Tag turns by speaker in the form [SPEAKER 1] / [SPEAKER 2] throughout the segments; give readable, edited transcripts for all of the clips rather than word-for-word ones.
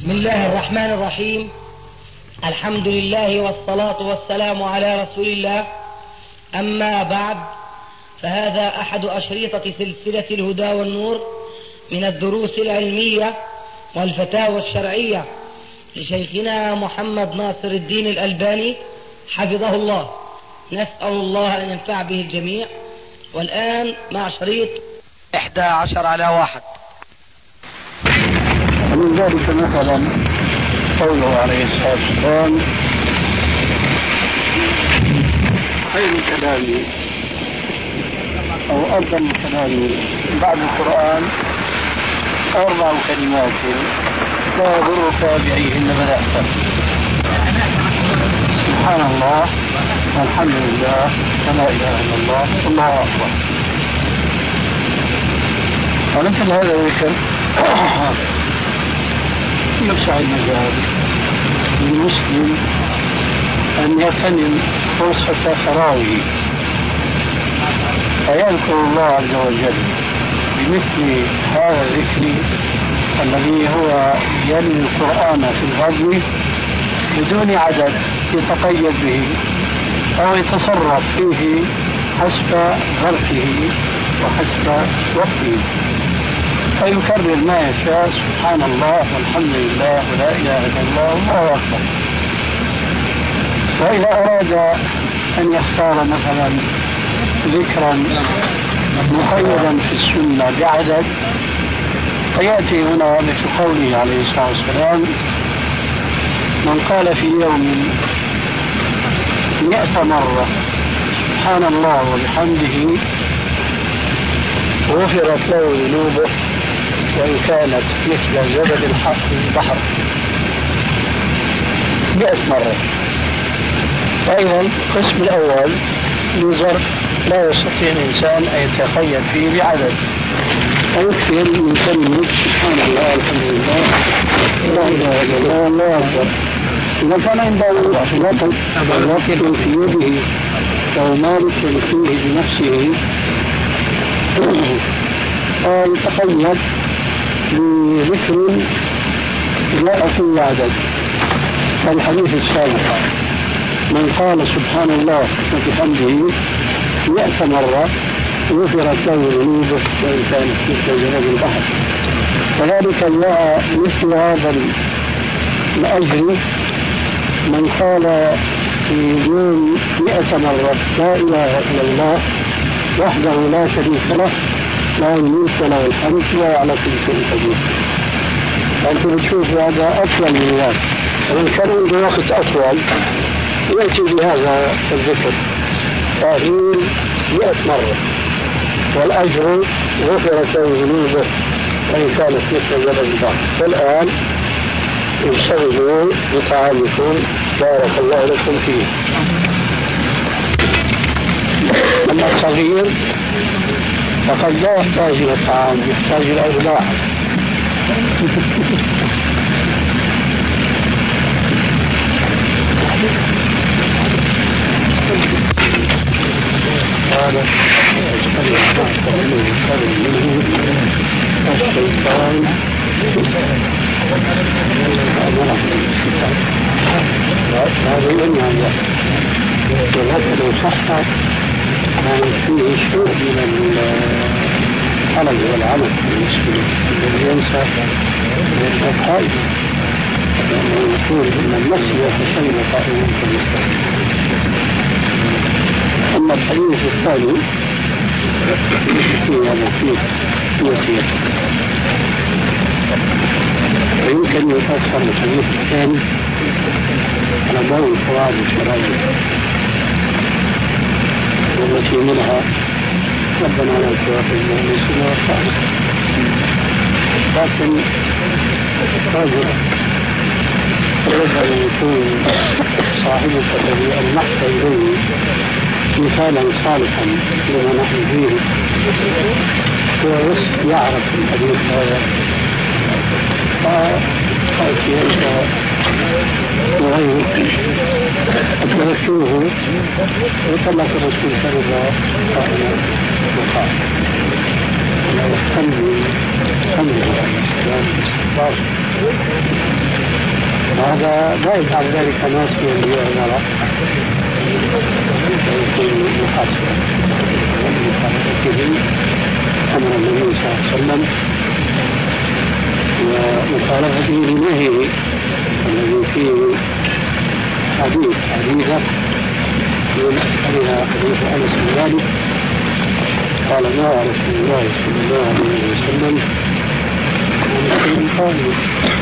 [SPEAKER 1] بسم الله الرحمن الرحيم. الحمد لله والصلاة والسلام على رسول الله. أما بعد، فهذا أحد أشرطة سلسلة الهدى والنور من الدروس العلمية والفتاوى الشرعية لشيخنا محمد ناصر الدين الألباني حفظه الله. نسأل الله أن ينفع به الجميع. والآن مع شريط 11:1.
[SPEAKER 2] ومن ذلك مثلا قوله عليه الصلاة والسلام: خير كلامي أو أفضل كلامي بعد القرآن 4 كلمات لا يضرك بأيهن بدأت: سبحان الله والحمد لله ولا إله إلا الله والله أكبر. ولكن هذا الذكر يفسح المجال للمسلم أن يغتنم فرصة فراغه فيذكر الله عز وجل بمثل هذا الذكر الذي هو يلي القرآن في الغزو بدون عدد يتقيد به أو يتصرف فيه حسب ظرفه وحسب وقته، فيكرر ما يشاء: سبحان الله والحمد لله ولا إله إلا الله والله أكبر. وإذا أراد أن يختار مثلا ذكرا مقيدا في السنة بعدد، فيأتي هنا مثل قوله عليه الصلاة والسلام: من قال في يوم 100 مرة سبحان الله وبحمده غفرت له ذنوبه وإن كانت مثل زبد البحر 100 مرة. فإذا القسم الأول لظرف لا يستطيع الإنسان أن يتخيل فيه بعدد، ويكفي من كلمة سبحان الله الحمد لله لا إله إلا الله والله أكبر. إذا كان عنده وقت في يده أو مالك فيه بنفسه يتقيد بذكر جاء فيه عدد. فالحديث السابق: من قال سبحان الله وبحمده 100 مرة غفرت له ذنوبه وإن كانت مثل زبد البحر. كذلك جاء مثل هذا الأجر من قال في يوم 100 مرة لا إله إلا الله وحده لا شريك له له الملك وله الحمد وهو على كل شيء قدير. أنت بتشوف هذا أطول من ذلك، ومن كان عنده وقت أطول يأتي بهذا الذكر تأخير 100 مرة، والأجر غفرت له ذنوبه وإن كانت مثل زبد البحر. والآن انشغلوا بطعامكم بارك الله لكم فيه. أما الصغير فقد لا يحتاج إلى الطعام، يحتاج إلى إرضاع. قال الشيطان هذا يمنع ولكن صح كان فيه شيء من الحلق والعمل بالنسبة للإنسان والقائد، لأنه يقول إن النسل يتسلم قائما كالمستقيم. أما الحديث الثاني فيه مفيد يسير، ويمكن يفسر الحديث الثاني على ضوء القواعد الشرعية والتي منها ربنا لا تؤاخذنا إن نسينا وأخطأنا. لكن رجل يجب أن يكون صاحبك الذي ألمحت إليه مثالا صالحا لما نحن فيه، هو يعرف الحديث هذا، فأتي أنت وغيرك أدركوه وطلق الرسول صلى الله عليه وسلم وقال: الحمد لله هذا لا يفعل ذلك ناسيا ليعمر ويكون محاسبا لمخالفته أمر النبي صلى الله عليه وسلم ومخالفته لنهيه الذي فيه حديثة من أكثرها حديث أنس بن مالك قال نهى رسول الله صلى الله عليه وسلم عن شيء قائم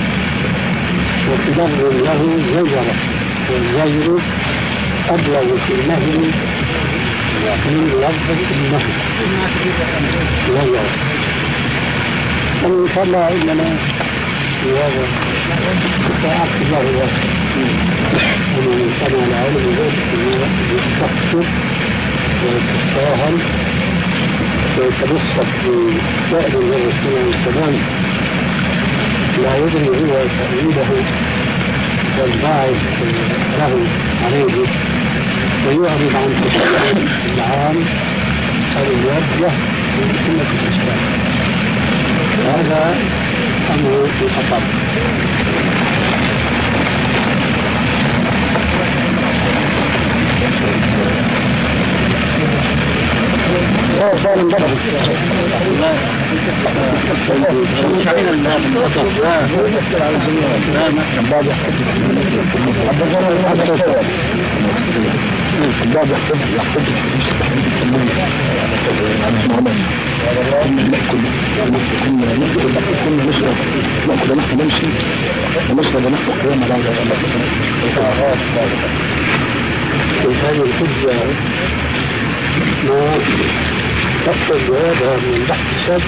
[SPEAKER 2] وتدبر له زجرة والزجر أبلغ في النهي من لفظ النهي زجرة. وإن شاء الله إننا في هذا التعاقب الله ومن سمع العلم ذلك يستقصد ويتساهل ويتبسط بفعل الرسول عليه السلام لا يدري هو تأويله والباعث له عليه ويعرض عن تشريع العام الموجه من سنة الإسلام. هذا أمر خطر. تقصد هذا من بحث سابق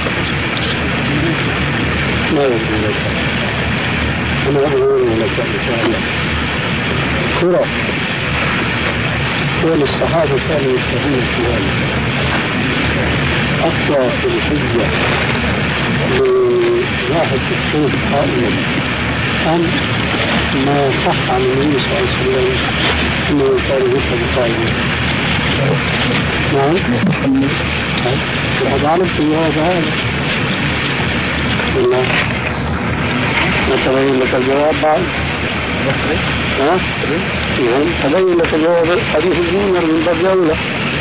[SPEAKER 2] ما يمكن لك. أنا أقول لك إن شاء الله كرة كون الصحابة كانوا يستهون السؤال أقوى في الحجة لواحد الصوت قائما أم ما صح عن النبي صلى الله عليه وسلم أنه كان يشهد قائما. نعم وقد عرفت هذا والله ما تبين لك الجواب بعد نعم تبين لك الجواب حديث الجمهور من باب أولى.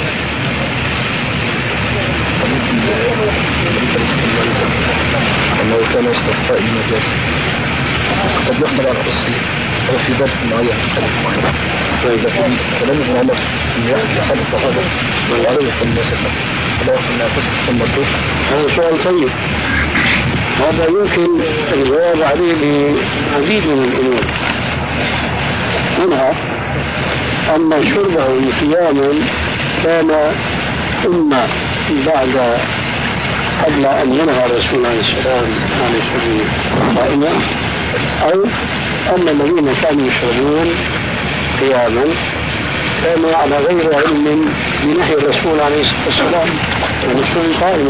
[SPEAKER 3] أنه كان يستطيع المجاز قد يحمل على الأصل أو في ذات معين وإذا كان كلام ابن عمر أن يحدث أحد الصحابة وعليه السلام فلا يحمل على قصة المردود.
[SPEAKER 2] هذا سؤال طيب. هذا يمكن الجواب عليه بعديد من الأمور منها أن شربه قياما كان إما بعد قبل أن ينهى الرسول عليه السلام عن الشرب قائما أو أن الذين كانوا يشربون قياما كانوا على غير علم بنهي الرسول عليه الصلاة والسلام عن الشرب قائما.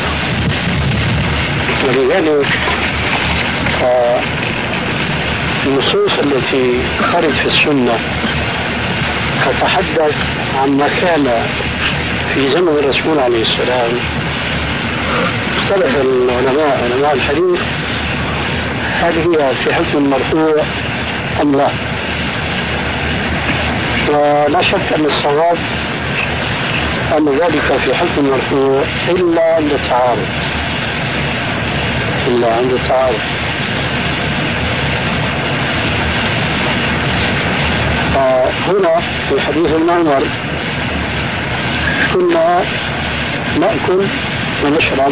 [SPEAKER 2] ولذلك النصوص التي خرجت في السنة تتحدث عن ما كان في زمن الرسول عليه السلام. اختلف العلماء علماء الحديث هل هي في حكم المرفوع أم لا. ولا شك أن الصواب أن ذلك في حكم المرفوع إلا عند التعارض هنا في حديث ابن عمر كنا نأكل ونشرب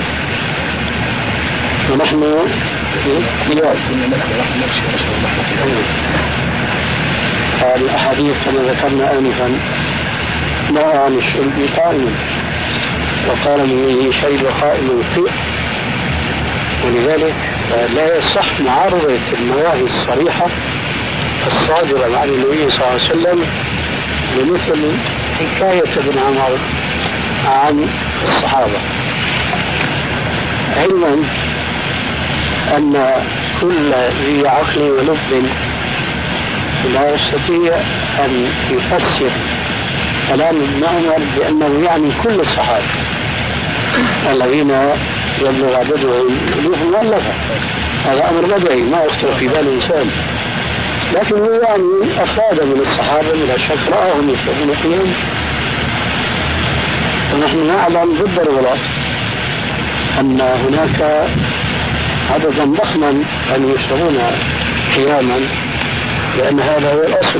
[SPEAKER 2] ونحن قيام. الأحاديث كما ذكرنا آنفا نهى عن الشرب قائما وقال من شرب قائما فيه. ولذلك لا يصح معارضة النواهي الصريحة الصادرة عن النبي صلى الله عليه وسلم بمثل حكاية ابن عمر عن الصحابة، علما أن كل ذي عقل ولب لا يستطيع أن يفسر كلام ابن عمر بأنه يعني كل الصحابة الذين يبلغ عددهم ألوف مؤلفة. هذا أمر بدعي ما يخطر في بال إنسان. لكن يعني أفراد من الصحابة بلا شك رآهم يشربون فيهم، ونحن نعلم ضد الغلاة أن هناك عددا ضخما أن يشربون قياما، لأن هذا هو الأصل.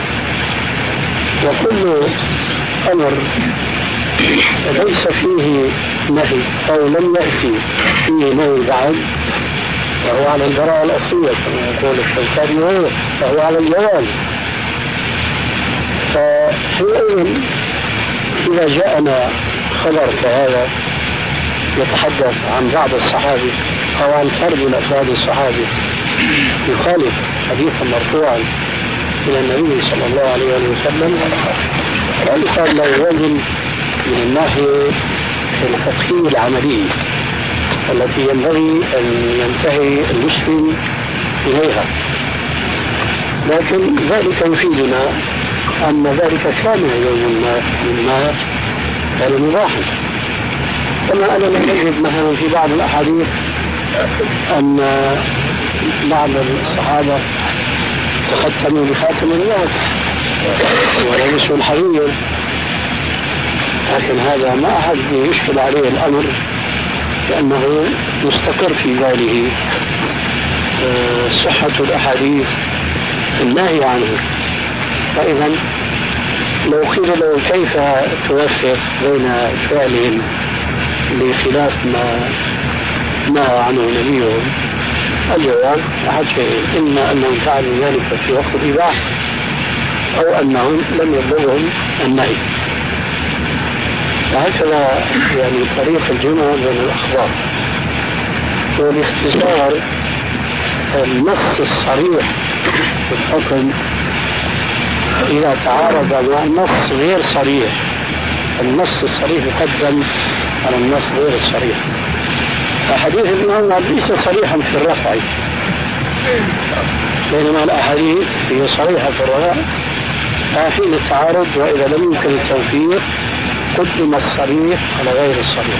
[SPEAKER 2] وكل أمر ليس فيه نهي أو لم يأتي فيه نهي بعد فهو على البراءة الأصلية كما يقول الشوكاني وغيره، فهو على الجواز. فحينئذ إذا جاءنا خبر كهذا يتحدث عن بعض الصحابة أو عن فرد من أفراد الصحابة يخالف حديثا مرفوعا إلى النبي صلى الله عليه وسلم، فيقال له وزن من الناحية الفقهية العملية التي ينبغي أن ينتهي المسلم إليها. لكن ذلك يفيدنا أن ذلك كان يوم ما كان مباحا، كما أننا نجد مثلا في بعض الأحاديث أن بعض الصحابة تختموا بخاتم الناس ولبسوا الحرير، لكن هذا ما أحد يشكل عليه الأمر لأنه مستقر في باله صحة الأحاديث النهي عنه. فإذا لو قيل له كيف توفق بين فعلهم بخلاف ما نهى عنه نبيهم، الجواب أحد شيء: إما أنهم فعلوا ذلك في وقت الإباحة أو أنهم لم يبلغهم النهي. وهكذا يعني طريق الجمع بين الأخبار. والاختصار النص الصريح في الحكم إذا تعارض مع النص غير صريح، النص الصريح يقدم على النص غير الصريح. فحديث ابن عمر ليس صريحا في الرفع، بينما الأحاديث هي صريحة في الرفع. فحين التعارض وإذا لم يمكن التوفيق قدم الصريح على غير الصريح.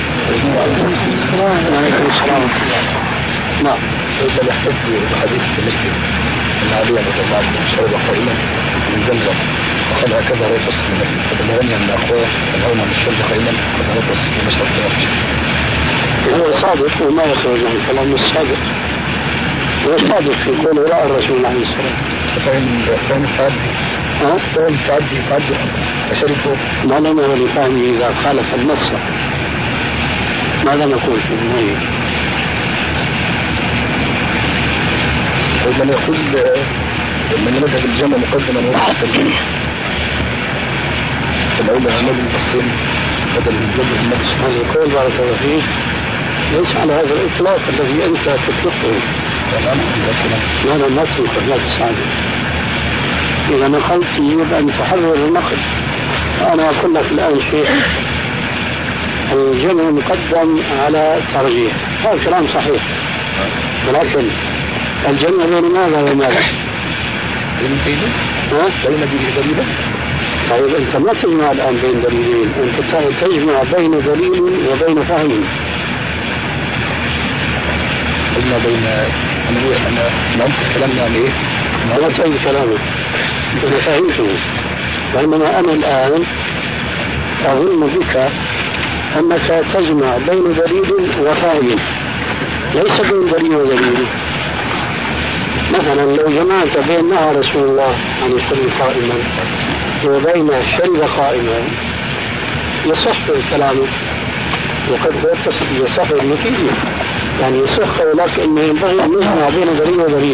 [SPEAKER 2] نعم.
[SPEAKER 3] إذا يحتج بحديث مسلم أن علي رضي الله عنه شرب قائما من زمزم وقال هكذا ريفص فبلغني أن أخوه الأول من الشرب قائما قد ريفص في مشرب.
[SPEAKER 2] هو صادق وما يخرج عن كلام الصادق، هو صادق في قوله رأى الرسول عليه الصلاة والسلام.
[SPEAKER 3] فهم تعدي أشرفه
[SPEAKER 2] ما لنا ولفهمه إذا خالف النص ماذا نقول في النهي؟
[SPEAKER 3] ومن يقول من يذهب الجمع مقدما وقت الجمع فالأولى عماد المقصين بدل من جمع النبي سبحانه
[SPEAKER 2] يقول بارك الله فيه ليس على هذا الإطلاق الذي أنت تطلقه. هذا النص من خلال السعادة. إذا نقلت يجب أن تحرر النقل. أنا أقول لك الآن شيء: الجمع مقدم على الترجيح، هذا كلام صحيح، ولكن الجمع بين ماذا وماذا؟
[SPEAKER 3] بين دليلين.
[SPEAKER 2] طيب أنت ما تجمع الآن بين دليلين، أنت تجمع بين دليل وبين فهم.
[SPEAKER 3] قلنا بين أنا كلامنا عن إيه؟
[SPEAKER 2] لا تعيد كلامك، أنا فهمته. بينما أنا الآن أظن بك أنك تجمع بين دليل وفهم، ليس بين دليل ودليل. مثلا لو جمعت بين نهى رسول الله عن الشرب قائما وبين الشرب قائما يصح كلامك، وقد يصح النتيجة، يعني يصح لك أنه ينبغي أن نجمع بين دليل ودليل.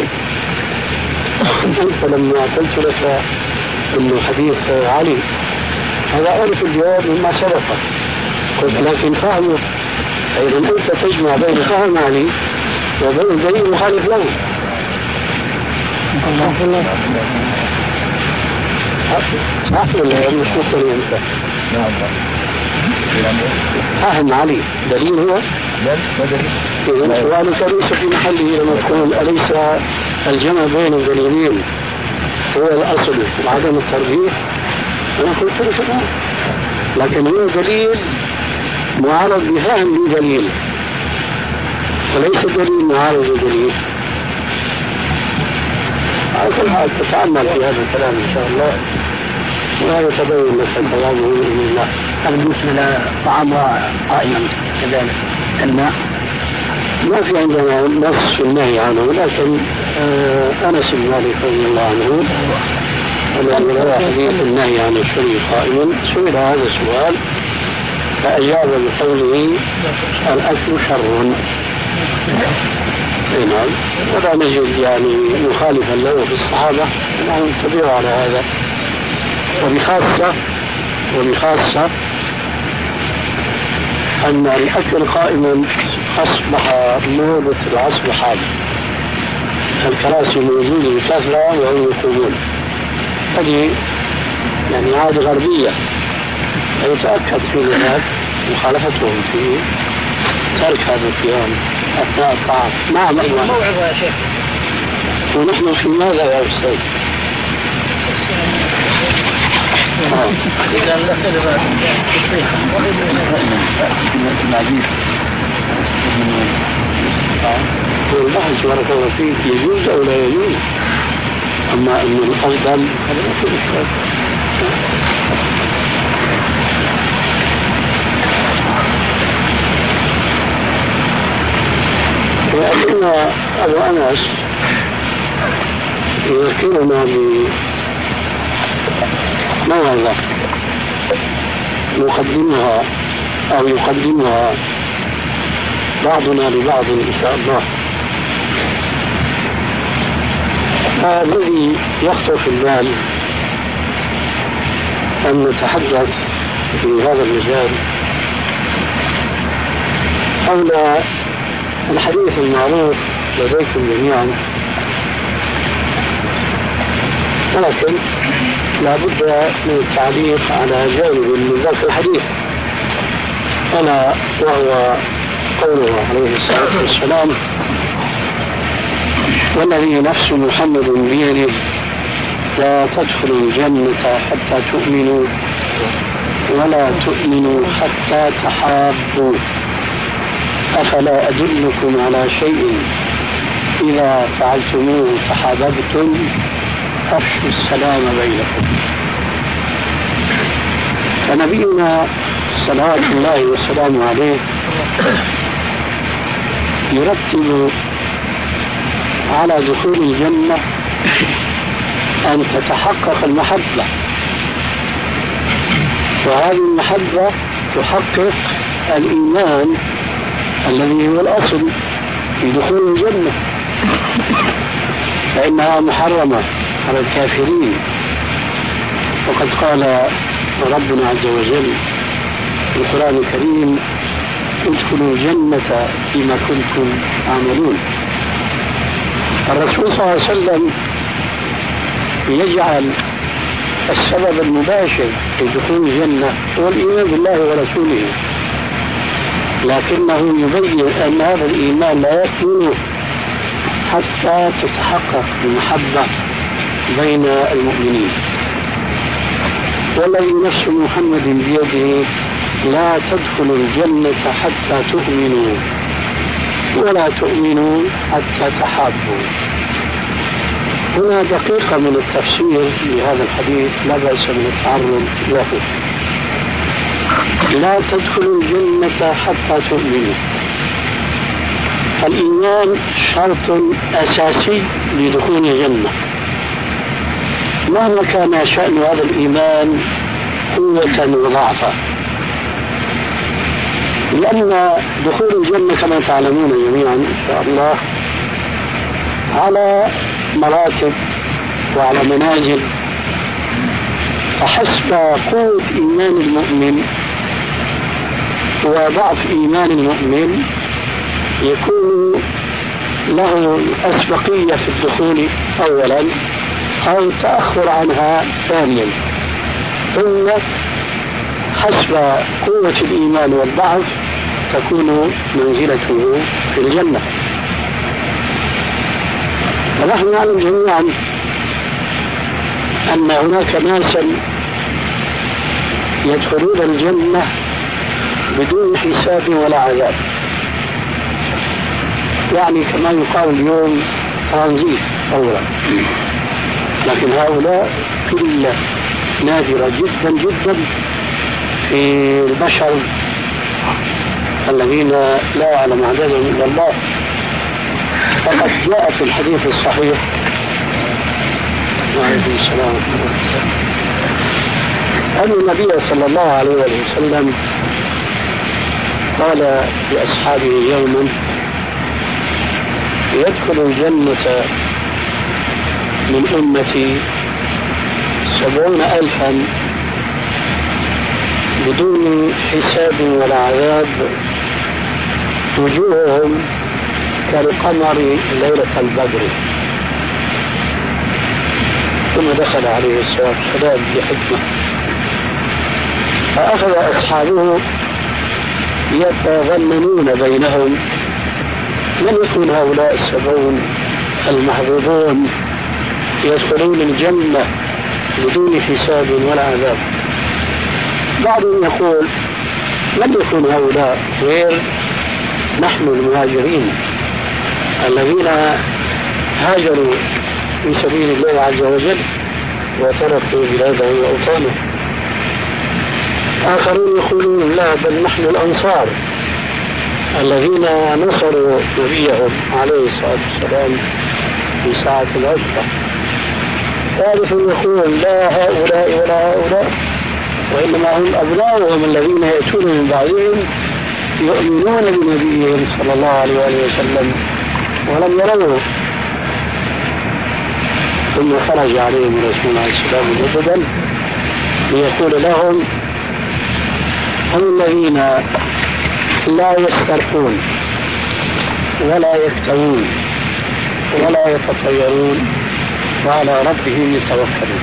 [SPEAKER 2] أنت لما قلت لك أنه حديث علي هذا أعرف الجواب مما سبق، قلت لكن فهمه، أيضا أنت تجمع بين فهم علي وبين دليل مخالف له. صح ولا مش مصري أنت؟
[SPEAKER 3] نعم.
[SPEAKER 2] فهم علي دليل هو؟
[SPEAKER 3] لا دليل.
[SPEAKER 2] إذن سؤالك ليس في محله لما تقول أليس الجمع بين الدليلين هو الأصل وعدم الترجيح؟ أنا قلت لك لا، لكن هو دليل معارض بفهم لدليل وليس دليل معارض بدليل. على كل حال تتأمل في هذا الكلام إن شاء الله وهذا تبين لك الكلام بإذن الله.
[SPEAKER 4] بالنسبة للطعام قائما كذلك الماء
[SPEAKER 2] ما في عندنا نص في النهي عنه، لكن أنس بن مالك رضي الله عنه الذي روى حديث النهي عن الشرب قائما سئل هذا السؤال فأجاب بقوله الأكل شر. نعم، ولا نجد يعني مخالفا له في الصحابة أنهم اتبعوا على هذا، وبخاصة أن الأكل قائما أصبح موضة العصر حال، الكراسي موجودة بكثرة وهم يقومون، هذه يعني عادة غربية يتأكد في ذلك مخالفتهم في ترك هذا القيام أثناء الطعام. نعم
[SPEAKER 1] موعظة يا شيخ.
[SPEAKER 2] ونحن في ماذا يا أستاذ؟
[SPEAKER 1] إذا نختلف
[SPEAKER 2] والبحث بارك الله فيك يجوز أو لا يجوز، أما أن الأفضل هذا لا في إشكال. لأن أبو أنس يذكرنا بموعظة يقدمها بعضنا لبعض إن شاء الله. الذي يخطر في البال أن نتحدث في هذا المجال حول الحديث المعروف لديكم جميعا، ولكن لا بد من التعليق على جانب من ذاك الحديث، ألا وهو قوله عليه الصلاة والسلام: والذي نفس محمد بيده لا تدخلوا الجنة حتى تؤمنوا ولا تؤمنوا حتى تحابوا، أفلا أدلكم على شيء إذا فعلتموه تحاببتم، أفشوا السلام بينكم. فنبينا صلوات الله وسلامه عليه يرتب على دخول الجنة أن تتحقق المحبة، وهذه المحبة تحقق الإيمان الذي هو الأصل في دخول الجنة، فإنها محرمة على الكافرين. وقد قال ربنا عز وجل في القرآن الكريم: ادخلوا الجنة فيما كنتم تعملون. الرسول صلى الله عليه وسلم يجعل السبب المباشر في دخول الجنة هو الإيمان بالله ورسوله، لكنه يبين أن هذا الإيمان لا يكمن حتى تتحقق المحبة بين المؤمنين. والذي نفس محمد بيده لا تدخلوا الجنة حتى تؤمنوا ولا تؤمنوا حتى تحابوا. هنا دقيقة من التفسير لهذا الحديث لا بأس من التعرض له. لا تدخلوا الجنة حتى تؤمنوا، الإيمان شرط أساسي لدخول الجنة، مهما كان شأن هذا الإيمان قوة وضعفا، لأن دخول الجنة كما تعلمون جميعا إن شاء الله على مراتب وعلى منازل، فحسب قوة إيمان المؤمن وضعف إيمان المؤمن يكون له الأسبقية في الدخول أولا أو التأخر عنها ثانيا، ثم حسب قوة الإيمان والضعف تكون منزلته في الجنة. ونحن نعلم جميعا أن هناك ناسا يدخلون الجنة بدون حساب ولا عذاب، يعني كما يقال اليوم ترانزيت أولا، لكن هؤلاء قلة نادرة جدا جدا في البشر الذين لا يعلم عددهم إلا الله. فقد جاء في الحديث الصحيح عليه السلام أن النبي صلى الله عليه وسلم قال لأصحابه يوما: يدخل الجنة من أمتي 70,000 بدون حساب ولا عذاب، وجوههم كالقمر ليلة البدر. ثم دخل عليه الصلاة والسلام بحكمة، فأخذ أصحابه يتظننون بينهم من يكون هؤلاء 70 المحظوظون يدخلون الجنة بدون حساب ولا عذاب. بعضهم يقول: من يكون هؤلاء غير نحن المهاجرين الذين هاجروا في سبيل الله عز وجل وتركوا بلاده وأوطانه. آخرون يقولون: لا، بل نحن الأنصار الذين نصروا نبيهم عليه الصلاة والسلام في ساعة العسرة. ثالث يقول: لا هؤلاء ولا هؤلاء، وإنما هم أبناؤهم الذين يأتون من بعدهم يؤمنون بنبيهم صلى الله عليه وسلم ولم يروه. ثم خرج عليهم الرسول عليه السلام جددا ليقول لهم: هم الذين لا يسترقون ولا يكتوون ولا يتطيرون وعلى ربهم يتوكلون.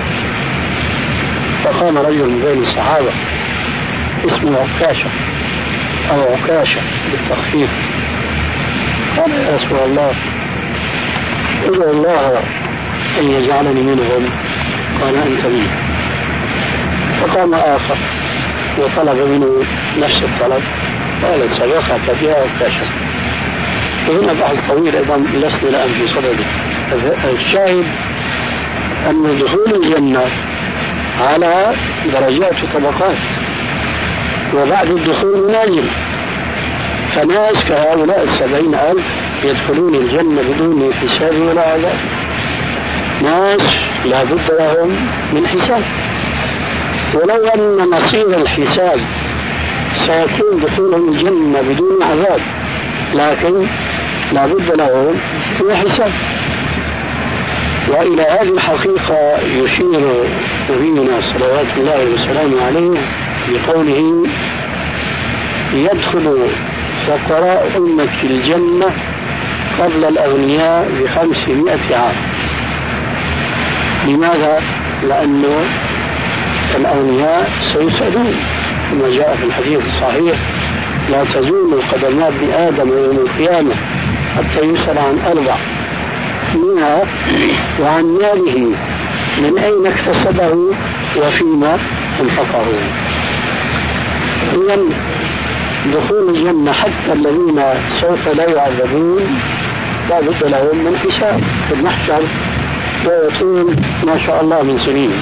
[SPEAKER 2] فقام رجل من بين الصحابة اسمه عكاشة أو عكاشة بالتخفيف، قال: يا رسول الله، ادعو الله أن يجعلني منهم. قال: أنت منه. فقام آخر وطلب منه نفس الطلب، قال: سبقك بها عكاشة. وهنا بحث طويل أيضا لسنا الآن في صدده. الشاهد أن دخول الجنة على درجات وطبقات، وبعد الدخول منازل. فناس كهؤلاء 70,000 يدخلون الجنة بدون حساب ولا عذاب، ناس لا بد لهم من حساب. ولو أن مصير الحساب سيكون دخولهم الجنة بدون عذاب، لكن لا بد لهم من حساب. وإلى هذه الحقيقة يشير نبينا صلوات الله وسلامه عليه بقوله: يدخل فقراء أمة الجنة قبل الأغنياء ب500 عام. لماذا؟ لأنه الأغنياء سيسألون كما جاء في الحديث الصحيح: لا تزول قدم ابن آدم يوم القيامة حتى يسأل عن 4، منها وعن ماله من أين اكتسبه وفيما انفقه. إذن دخول الجنة حتى الذين سوف لا يعذبون لا بد لهم من حساب في المحشر، ويطول ما شاء الله من سنين.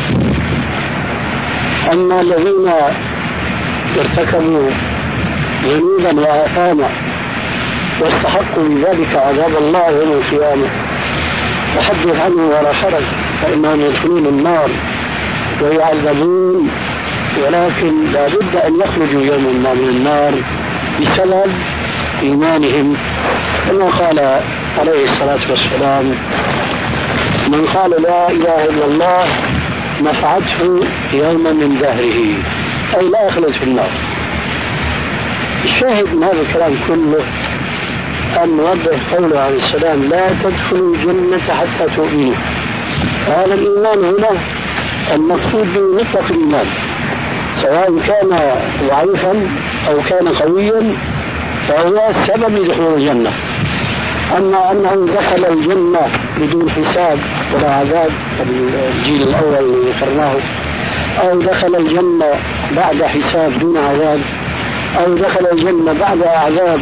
[SPEAKER 2] أما الذين ارتكبوا ذنوبا وآثاما واستحقوا بذلك عذاب الله يوم القيامة فحدث عنه ولا حرج، فإنهم يدخلون النار ويعذبون، ولكن لا بد أن يخرجوا يوما من النار بسبب إيمانهم. كما قال عليه الصلاة والسلام: من قال لا إله إلا الله نفعته يوما من دهره، أي لا يخلد في النار. الشاهد من هذا الكلام كله أن نوضح قوله عليه السلام: لا تدخلوا الجنة حتى تؤمنوا. هذا الإيمان هنا المقصود به مطلق الإيمان، سواء كان ضعيفا أو كان قويا فهو سبب لدخول الجنة. أما أنه دخل الجنة بدون حساب ولا عذاب الجيل الأول اللي ذكرناه، أو دخل الجنة بعد حساب دون عذاب، أو دخل الجنة بعد عذاب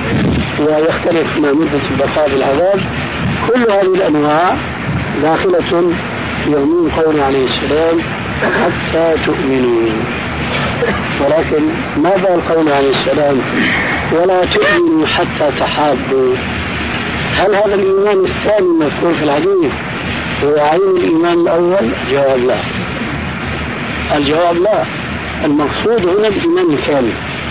[SPEAKER 2] ويختلف ما مدة البقاء بالعذاب، كل هذه الأنواع داخلة في عموم قوله عليه السلام حتى تؤمنوا، ولكن ماذا القول عليه السلام ولا تؤمنوا حتى تحابوا؟ هل هذا الإيمان الثاني المذكور في الحديث هو عين الإيمان الأول؟ جواب لا. الجواب لا. المقصود هنا الإيمان الكامل،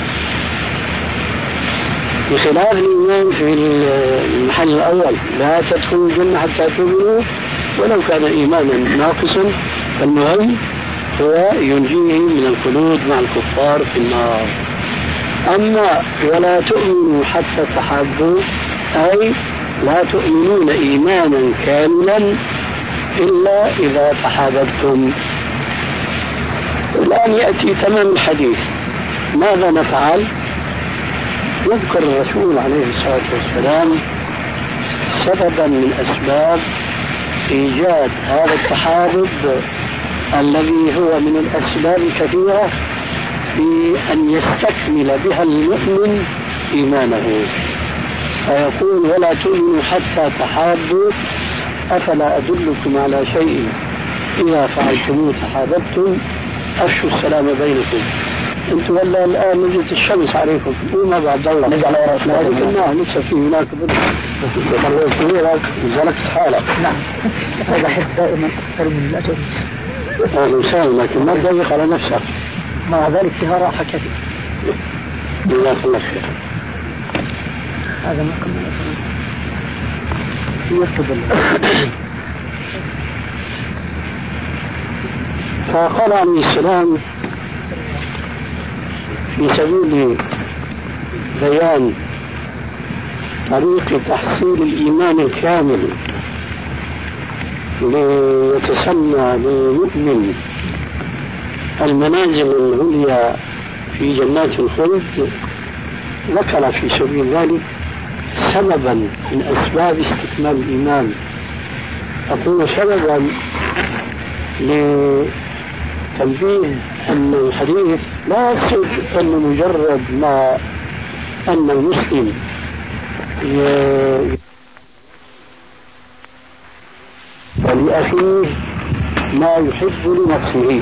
[SPEAKER 2] بخلاف الإيمان في المحل الأول لا تدخلوا الجنة حتى تؤمنوا ولو كان إيمانا ناقصا، فالمهم هو ينجيه من الخلود مع الكفار في النار. أما ولا تؤمنوا حتى تحابوا أي لا تؤمنون إيمانا كاملا إلا إذا تحاببتم. الآن يأتي تمام الحديث، ماذا نفعل؟ يذكر الرسول عليه الصلاة والسلام سببا من أسباب إيجاد هذا التحابب الذي هو من الأسباب الكثيرة في أن يستكمل بها المؤمن إيمانه، فيقول ولا تؤمنوا حتى تحابوا، أفلا أدلكم على شيء إذا فعلتموه تحاببتم، أفشوا السلام بينكم. انتم ولا الآن نزلت الشمس عليكم وما بعد الله نزل على رأسنا الله لسه في هناك بدر نزلت حالك.
[SPEAKER 4] نعم هذا حد دائما أكثر من الأجل.
[SPEAKER 2] الإنسان لكن ما تضيق على نفسك،
[SPEAKER 4] مع ذلك فيها راحة كثيرة.
[SPEAKER 2] جزاك الله خير.
[SPEAKER 4] هذا ما كنا يفضل.
[SPEAKER 2] فقال عليه السلام في سبيل بيان طريق تحصيل الإيمان الكامل ليتسمى للمؤمن المنازل العليا في جنات الخلد، ذكر في سبيل ذلك سببا من أسباب استكمال الإيمان. أقول سببا لتنبيه أن الحديث لا يقصد أن مجرد ما أن المسلم ولأخيه ما يحب لنفسه،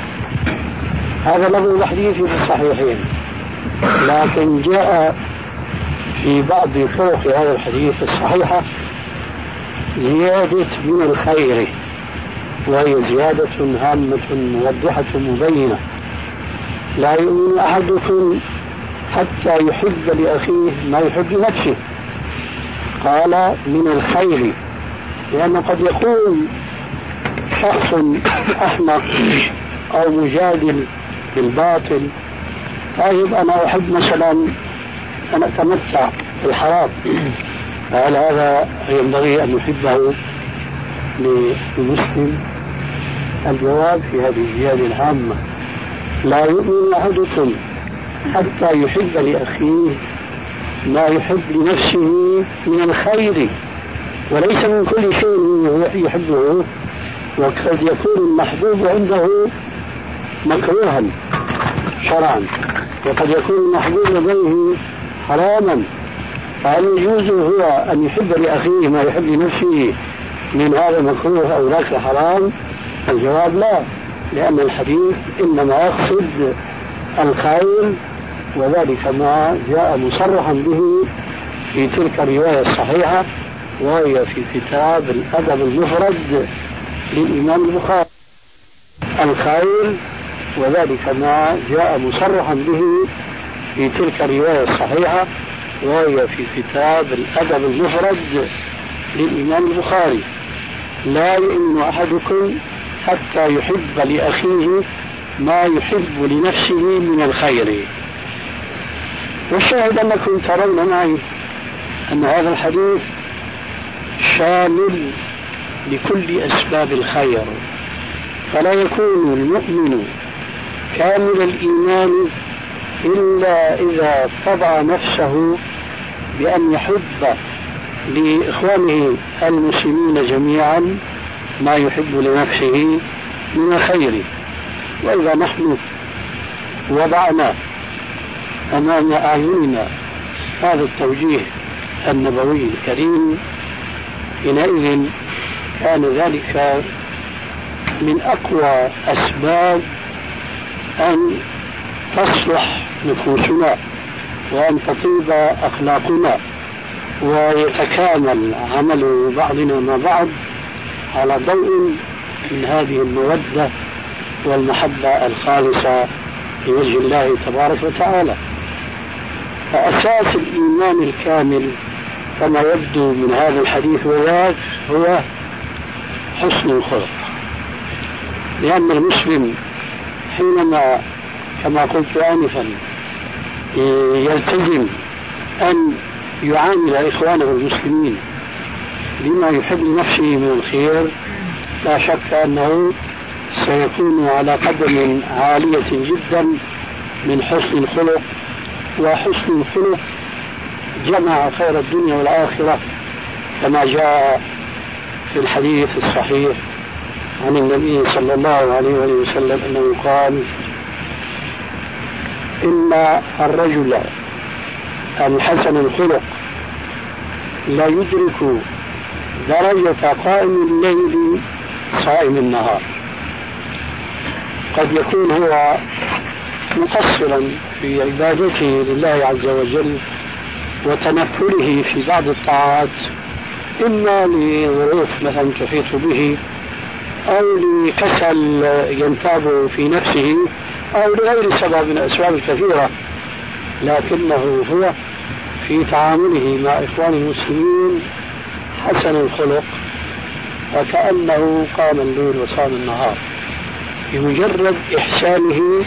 [SPEAKER 2] هذا لفظ الحديث في الصحيحين، لكن جاء في بعض طرق هذا الحديث الصحيحة زيادة من الخير، وهي زيادة هامة موضحة مبينة. لا يؤمن أحدكم حتى يحب لأخيه ما يحب لنفسه، قال من الخير، لأن قد يكون شخص أحمق أو مجادل بالباطل، طيب أنا أحب مثلا أن أتمتع بالحرام، فهل هذا ينبغي أن يحبه للمسلم؟ الجواب في هذه الزيادة العامة لا يؤمن أحدكم حتى يحب لأخيه ما يحب لنفسه من الخير، وليس من كل شيء يحبه، وقد يكون المحبوب عنده مكروها شرعا، وقد يكون المحبوب لديه حراما، فهل يجوز هو أن يحب لأخيه ما يحب لنفسه من هذا المكروه أو ذاك الحرام؟ الجواب لا، لأن الحديث إنما يقصد الخير، وذلك ما جاء مصرحا به في تلك الرواية الصحيحة، وهي في كتاب الأدب المفرد للإمام البخاري. الخير وذلك ما جاء مصرحا به في تلك الرواية الصحيحة، وهي في كتاب الأدب المفرد للإمام البخاري. لا يؤمن أحدكم حتى يحب لأخيه ما يحب لنفسه من الخير. والشاهد أنكم ترون معي أن هذا الحديث شامل لكل أسباب الخير، فلا يكون المؤمن كامل الإيمان إلا إذا طبع نفسه بأن يحب لإخوانه المسلمين جميعا ما يحب لنفسه من الخير. وإذا نحن وضعنا أمام أعيننا هذا التوجيه النبوي الكريم، حينئذ كان ذلك من أقوى أسباب أن تصلح نفوسنا وأن تطيب أخلاقنا ويتكامل عمل بعضنا مع بعض على ضوء من هذه المودة والمحبة الخالصة لوجه الله تبارك وتعالى. فأساس الإيمان الكامل كما يبدو من هذا الحديث هو حسن الخلق، لأن المسلم حينما كما قلت آنفا يلتزم أن يعامل إخوانه المسلمين بما يحب لنفسه من الخير، لا شك أنه سيكون على قدم عالية جدا من حسن الخلق. وحسن الخلق جمع خير الدنيا والآخرة كما جاء في الحديث الصحيح عن النبي صلى الله عليه وسلم أنه قال: إن الرجل الحسن الخلق لا يدرك درجة قائم الليل صائم النهار. قد يكون هو مقصرا في عبادته لله عز وجل وتنفله في بعض الطاعات، إما لظروف مثلا تحيط به أو لكسل ينتابه في نفسه أو لغير سبب من الأسباب الكثيرة، لكنه هو في تعامله مع إخوان المسلمين حسن الخلق وكأنه قام الليل وصام النهار بمجرد إحسانه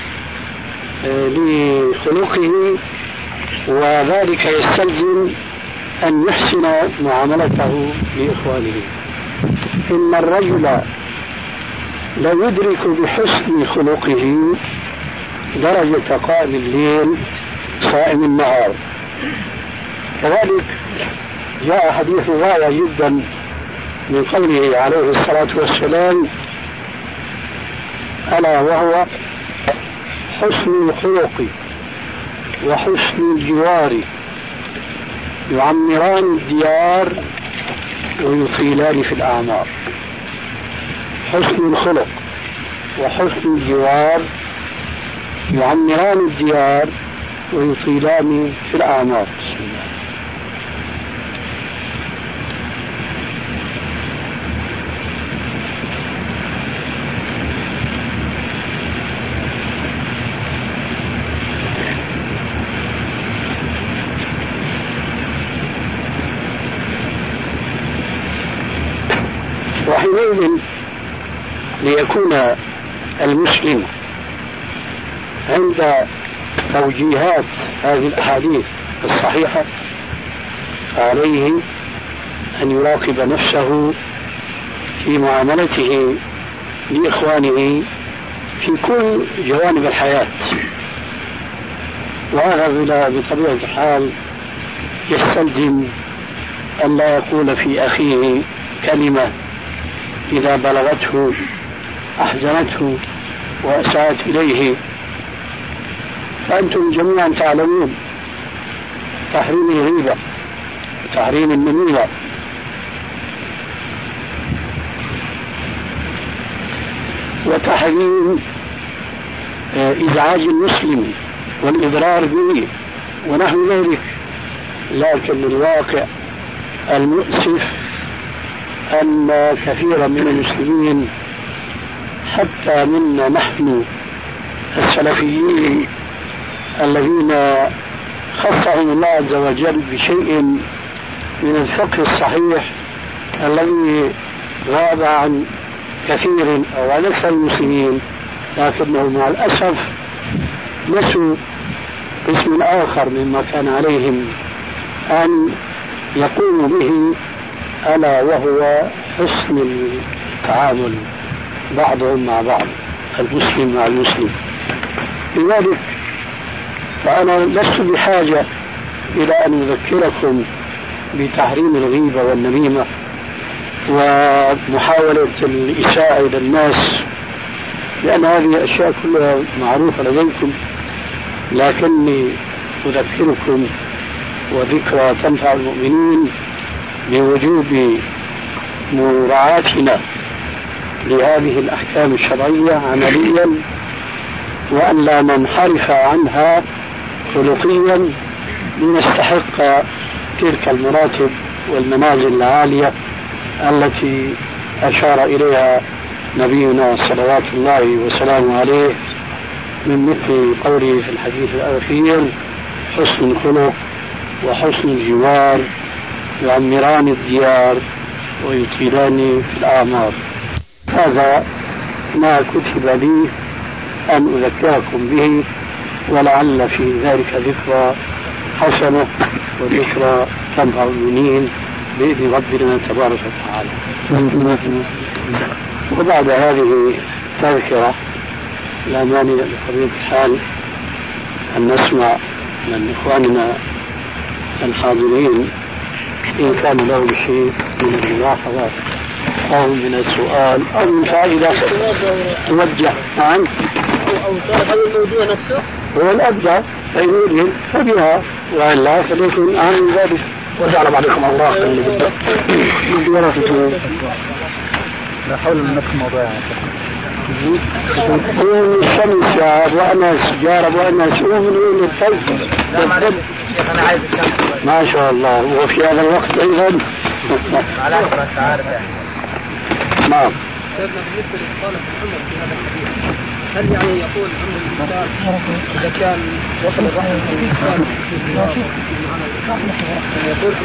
[SPEAKER 2] لخلقه، وذلك يستلزم أن يحسن معاملته لإخوانه. إن الرجل لا يدرك بحسن خلقه درجة قائم الليل صائم النهار. كذلك جاء حديث غاية جدا من قوله عليه الصلاة والسلام: ألا وهو حسن الخلق وحسن الجوار يعمران الديار ويطيلان في الأعمار. حسن الخلق وحسن الجوار يعمران الديار ويطيلان في الأعمار. وحينئذ ليكون المسلم عند توجيهات هذه الأحاديث الصحيحة عليه أن يراقب نفسه في معاملته لإخوانه في كل جوانب الحياة، وهذا بطبيعة الحال يستلزم أن لا يقول في أخيه كلمة إذا بلغته أحزنته وأساءت إليه. فأنتم جميعا تعلمون تحريم الغيبة وتحريم النميمة، وتحريم إزعاج المسلم والإضرار به ونحو ذلك. لكن الواقع المؤسف أن كثيرا من المسلمين حتى منا نحن السلفيين الذين خصهم الله عز وجل بشيء من الفقه الصحيح الذي غاب عن كثير أو عن أكثر المسلمين، لكنه مع الأسف نسوا اسم آخر مما كان عليهم أن يقوموا به، ألا وهو حسن التعامل بعضهم مع بعض، المسلم مع المسلم. لذلك فأنا لست بحاجة إلى أن أذكركم بتحريم الغيبة والنميمة ومحاولة الإساءة إلى الناس، لأن هذه الأشياء كلها معروفة لديكم، لكني أذكركم وذكرى تنفع المؤمنين بوجوب مراعاتنا لهذه الأحكام الشرعية عمليا، وأن لا ننحرف عنها خلقيا لنستحق تلك المراتب والمنازل العالية التي أشار إليها نبينا صلوات الله وسلامه عليه، من مثل قوله في الحديث الأخير: حسن الخلق وحسن الجوار يعمران الديار ويطيلان في الأعمار. هذا ما كتب لي أن أذكركم به، ولعل في ذلك ذكرى حسنة وذكرى تنفع المؤمنين بإذن ربنا تبارك وتعالى. وبعد هذه التذكرة لا مانع بطبيعة الحال أن نسمع من إخواننا الحاضرين إن كان لهم شيء من الملاحظات أو من السؤال أو من فائدة توجه عنه
[SPEAKER 4] أو هذا الموضوع نفسه
[SPEAKER 2] هو الأبدع فإن يريد فبها، وإلا فليكن عن ذلك. وجعل بعضكم الله اللي بدأ
[SPEAKER 3] لا حول من نفس الموضوع.
[SPEAKER 2] هو الشمس وأنا سجارة وأنا شو من وين الطيب.
[SPEAKER 3] أنا عايز
[SPEAKER 2] ما شاء الله. وفي هذا الوقت أيضا
[SPEAKER 3] على عشرة عارف.
[SPEAKER 2] نعم.
[SPEAKER 4] بالنسبة لإقالة محمد في هذا الحديث، هل يعني يقول أن الإنسان إذا كان وصل الرحم الإنسان يقول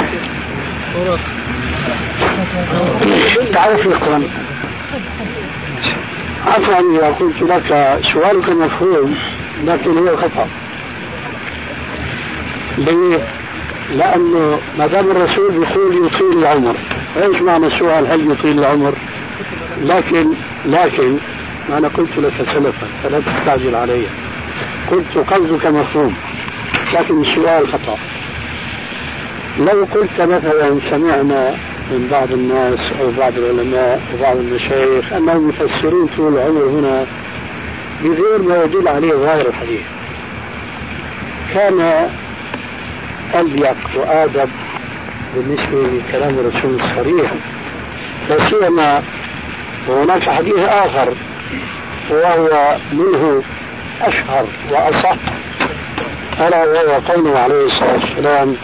[SPEAKER 4] أنه
[SPEAKER 2] تعرف القرآن؟ عفوا إذا قلت لك سؤالك مفهوم لكن هو خطأ. ليه؟ لأنه ما دام الرسول يقول يطيل العمر، ايش معنى السؤال هل يطيل العمر؟ لكن ما أنا قلت لك سلفا فلا تستعجل علي. قلت قصدك مفهوم لكن السؤال خطأ. لو قلت مثلا سمعنا من بعض الناس أو بعض العلماء وبعض المشايخ أنهم يفسرون طول العمر هنا بغير ما يدل عليه ظاهر الحديث، كان أليق وآدب بالنسبة لكلام الرسول الصريح. لا سيما وهناك حديث آخر وهو منه أشهر وأصح، ألا وهو قوله عليه الصلاة والسلام: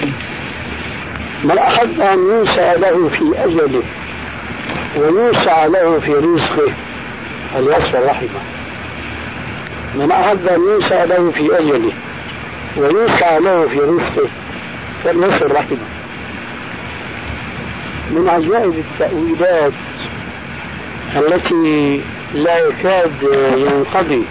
[SPEAKER 2] من أحب أن يوسع له في أجله ويوسع له في رزقه فليصل رحمه. من أحب أن يوسع له في أجله ويوسع له في رزقه فليصل رحمه. من عجائب التأويلات التي لا يكاد ينقضي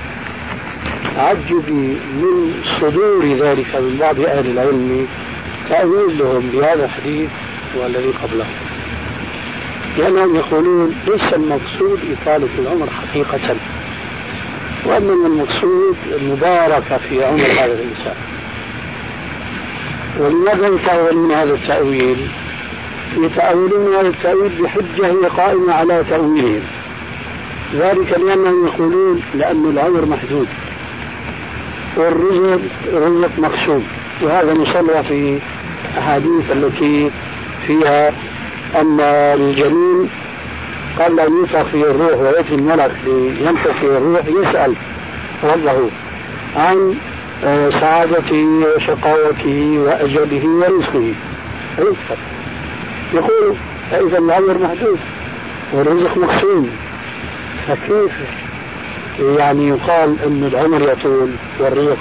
[SPEAKER 2] عجبي من صدور ذلك من بعض أهل العلم تأويل لهم بهذا الحديث والذي قبله، لأنهم يقولون ليس المقصود إطالة العمر حقيقة، وإنما المقصود المباركة في عمر هذا الإنسان. ولماذا يتأولون هذا التأويل؟ يتأولون هذا التأويل بحجة هي قائمة على تأويلهم، ذلك لأنهم يقولون لأن العمر محدود والرزق مقسوم، وهذا مصرح في أحاديث التي فيها أن الجنين قبل أن ينفخ فيه الروح ويأتي الملك لينفخ فيه الروح يسأل ربه عن سعادته وشقاوته وأجله ورزقه، يقول فإذا العمر محدود والرزق مقسوم، فكيف يعني يقال أن العمر يطول والرزق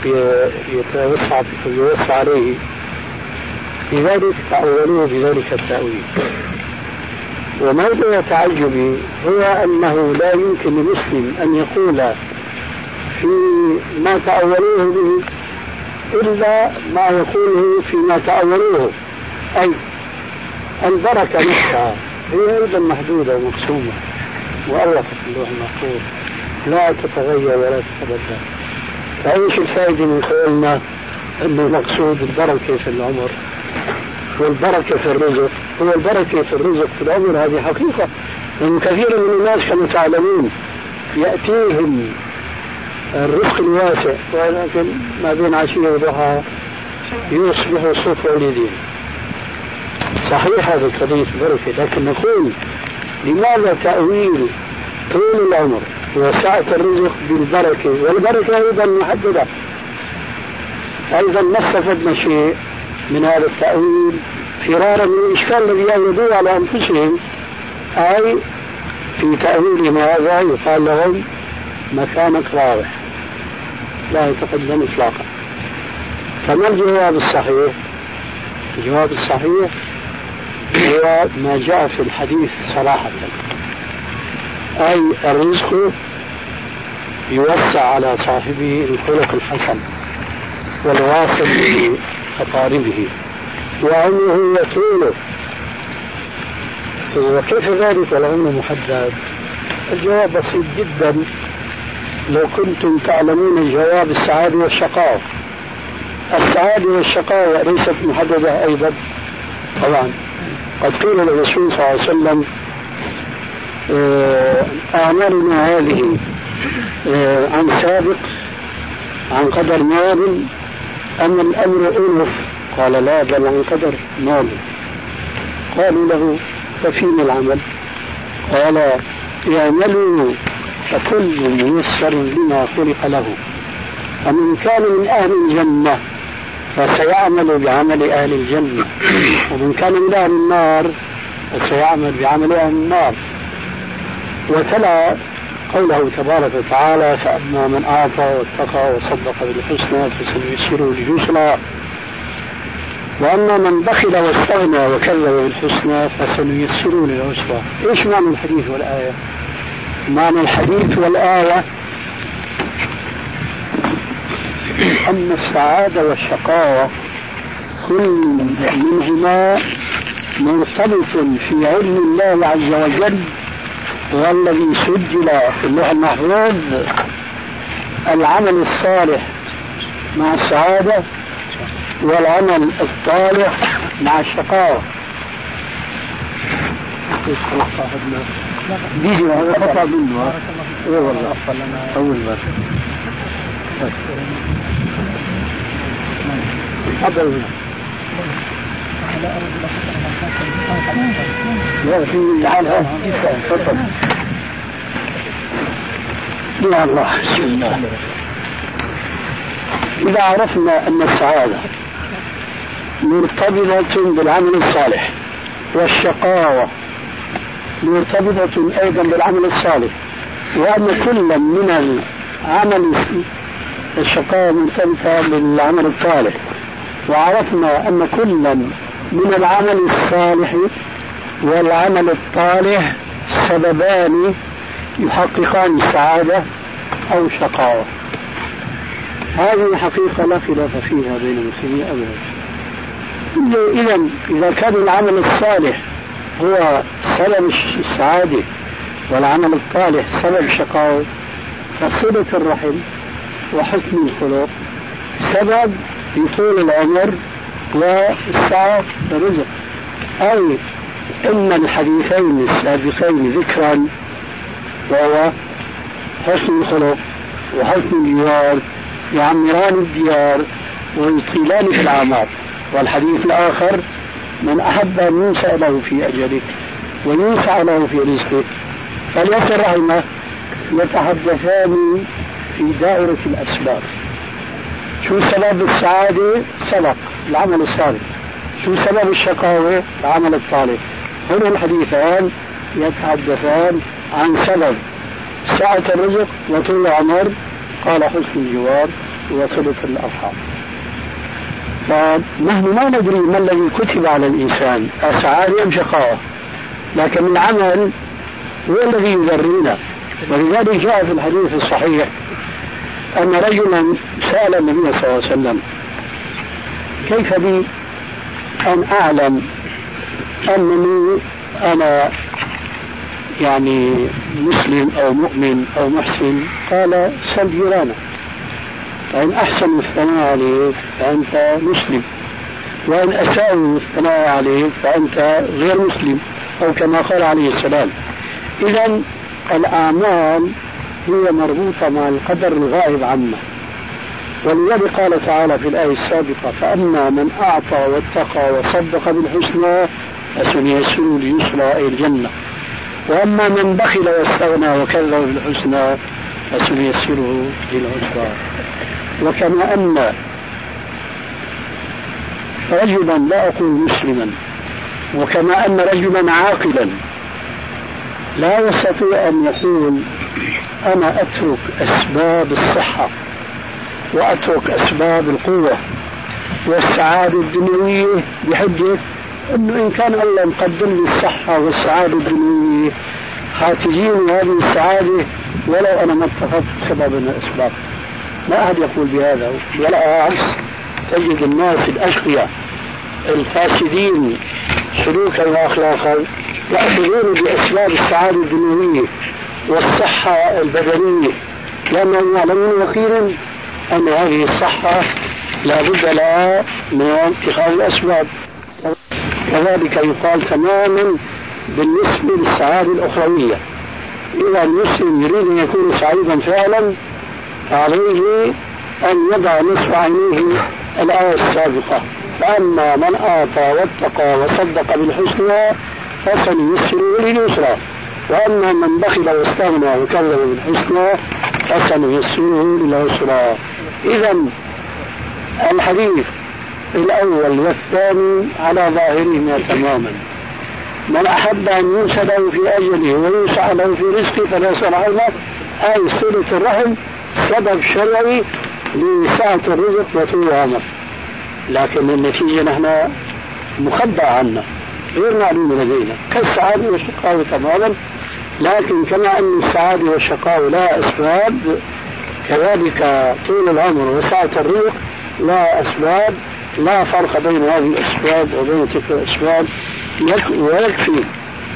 [SPEAKER 2] يوسع عليه؟ لذلك تأولوه بذلك التأويل. وموضوع تعجبي هو أنه لا يمكن لمسلم أن يقول في ما تأولوه به إلا ما يقوله فيما تأولوه، أي البركة نفسها هي أيضا محدودة ومقسومة وألفت اللوح المحفوظ لا تتغير ولا تتبدل. فأيش الفائدة من قولنا أنه مقصود البركة في العمر والبركة في الرزق؟ هو البركة في الرزق في العمر هذه حقيقة، لأن كثير من الناس كما تعلمون يأتيهم الرزق الواسع ولكن ما بين عشية وضحى يصبح صوف وليدين. صحيح هذا الحديث بركة، لكن نقول لماذا تأويل طول العمر وسعة الرزق بالبركة، والبركة أيضا محددة؟ أيضا ما استفدنا شيء من هذا التأويل فرارا من الإشكال الذي يوردوه على أنفسهم. أي في تأويلهم هذا يقال لهم مكانك راوح لا يتقدم إطلاقا. فما الجواب الصحيح؟ الجواب الصحيح هو ما جاء في الحديث صراحة، أي الرزق يوسع على صاحبه الخلق الحسن والواصل بأقاربه وعمره يطول. وكيف ذلك والعمر محدد؟ الجواب بسيط جدا. لو كنتم تعلمون جواب السعادة والشقاء، السعادة والشقاء ليست محددة أيضا. طبعا قد قيل للرسول صلى الله عليه وسلم أعمالنا هذه عن سابق عن قدر ماض أم الأمر أنف؟ قال لا، بل عن قدر ماض. قالوا له ففيما العمل؟ قال اعملوا فكل ميسر لما خلق له، فمن كان من أهل الجنة فسيعمل بعمل أهل الجنة، ومن كان من أهل النار فسيعمل بعمل أهل النار. وتلا قوله تبارك وتعالى فأما من أعطى واتقى وصدق بالحسنى فسنيسره لليسرى، وأما من بخل واستغنى وكذب بالحسنى فسنيسره للعسرى. إيش معنى الحديث والآية؟ معنى الحديث والآية أن السعادة والشقاوة كل منهما مرتبط في علم الله عز وجل، والذي سجل في اللوح المحفوظ العمل الصالح مع السعادة والعمل الصالح مع الشقاوة. بيجي هذا قطع منه. ايه والله افضل لنا اول مرة حضر لا في تعال تفضل. يا الله بسم الله. إذا عرفنا أن السعادة مرتبطة بالعمل الصالح والشقاوة مرتبطة أيضا بالعمل الصالح، وأن كل من العمل الشقاوة مرتبطة بالعمل الصالح، وعرفنا أن كل من العمل الصالح والعمل الطالح سببان يحققان السعادة أو الشقاوة، هذه حقيقة لا خلاف فيها بين المسلمين أبدا. إذا كان العمل الصالح هو سبب السعادة والعمل الطالح سبب الشقاوة، فصلة الرحم وحسن الخلق سبب لطول العمر والسعة الرزق. أي إن الحديثين السابقين ذكرا وهو حسن الخلق وحسن الجوار يعمران الديار ويطيلان في الأعمار، والحديث الآخر من أحب أن ينسى له في أجله وينسى له في رزقه فليصل رحمه يتحدثان في دائرة الأسباب. شو سبب السعادة؟ سبق العمل الصالح. شو سبب الشقاوة؟ العمل الطالب. هنا الحديثان يتحدثان عن سبب سعة الرزق وطول العمر، قال حسن الجوار وصلة الأرحام. فنحن ما ندري ما الذي كتب على الإنسان السعادة أم شقاوة، لكن العمل هو الذي يذرينا. ولذلك جاء في الحديث الصحيح أن رجلا سأل النبي صلى الله عليه وسلم كيف بي أن أعلم أنني أنا يعني مسلم أو مؤمن أو محسن؟ قال سل جيرانك، فإن أحسنوا الثناء عليك فأنت مسلم، وإن أساءوا الثناء عليك فأنت غير مسلم، أو كما قال عليه السلام. إذن الأعمال هي مربوطة مع القدر الغائب عنا، ولذلك قال تعالى في الآية السابقة فأما من أعطى واتقى وصدق بالحسنى فسنيسره ليسرى أي الجنة. وأما من بخل واستغنى وكذب بالحسنى فسنيسره للعسرى. وكما أن رجلا، لا أقول مسلما، وكما أن رجلا عاقلا لا يستطيع أن يقول أنا أترك أسباب الصحة وأترك أسباب القوة والسعادة الدنيوية بحجة أنه إن كان الله مقدم لي الصحة والسعادة الدنيوية هاتجيني هذه السعادة ولو أنا ما اتخذت سبب من الأسباب. ما أحد يقول بهذا، ولا عكس. تجد الناس الأشقياء الفاسدين سلوكا وأخلاقا يأخذون بأسباب السعادة الدنيوية والصحة البدنية، لأنهم يعلمون يقينا أن هذه الصحة لا بد لها من اتخاذ الأسباب. كذلك يقال تماما بالنسبة للسعادة الأخروية. إذا المسلم يريد أن يكون سعيدا فعلا عليه أن يضع نصف عينيه الآية السابقة: فأما من أعطى واتقى وصدق بالحسنى فسنيسره لليسرى، وأما من بخل واستغنى وكذب بالحسنى فسنيسره للعسرى. إذا الحديث الأول والثاني على ظاهرهما تماما. من أحب أن ينسى له في أجله ويوسع له في رزقه فلا سرعه، أي صلة الرحم سبب شرعي لسعة الرزق وطول العمر، لكن النتيجة نحن مخبأ عنا غير معلوم لدينا كالسعادة والشقاوة تماما. لكن كما أن السعادة والشقاوة لا أسباب، كذلك طول العمر وسعة الرزق لا أسباب. لا فرق بين هذه الأسباب وبين تلك الأسباب. ويكفي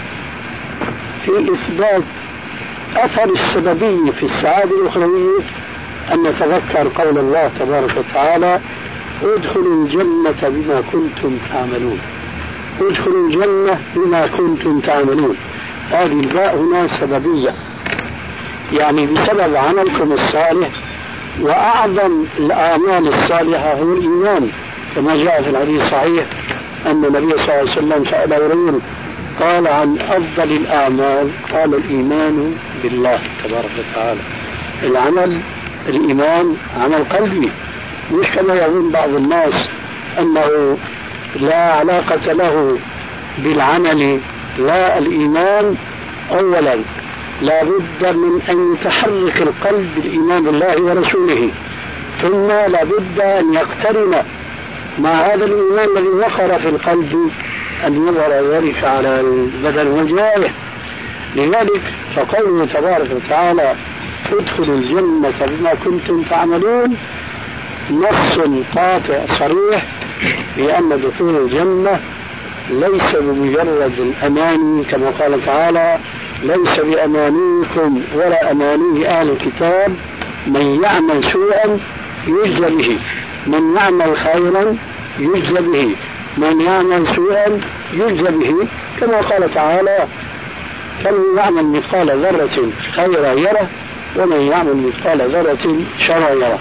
[SPEAKER 2] في إثبات أثر السببية في السعادة الأخروية أن نتذكر قول الله تبارك وتعالى: ادخلوا الجنة بما كنتم تعملون. ادخلوا الجنة بما كنتم تعملون. هذه الباء هنا سببية، يعني بسبب عملكم الصالح. وأعظم الأعمال الصالحة هو الإيمان، كما جاء في الحديث الصحيح أن النبي صلى الله عليه وسلم سأل رجل قال: عن أفضل الأعمال؟ قال: الإيمان بالله تبارك وتعالى. العمل الإيمان عمل قلبي، مش كما يظن بعض الناس أنه لا علاقة له بالعمل. لا، الإيمان أولا لا بد من أن يتحرك القلب بالإيمان بالله ورسوله، ثم لا بد أن يقترن مع هذا الإيمان الذي وقر في القلب أن يظهر ذلك على البدن والجوارح. لذلك فقوله تبارك وتعالى: ادخلوا الجنة بما كنتم تعملون، نص قاطع صريح بأن دخول الجنة ليس بمجرد الأماني، كما قال تعالى: ليس بأمانيكم ولا أماني أهل الكتاب، من يعمل سوءا يجزى به، من يعمل خيرا يجزى به، من يعمل سوءا يجزى به، كما قال تعالى: فمن يعمل مثقال ذرة خيرا يره ومن يعمل مثقال ذرة شرا يره.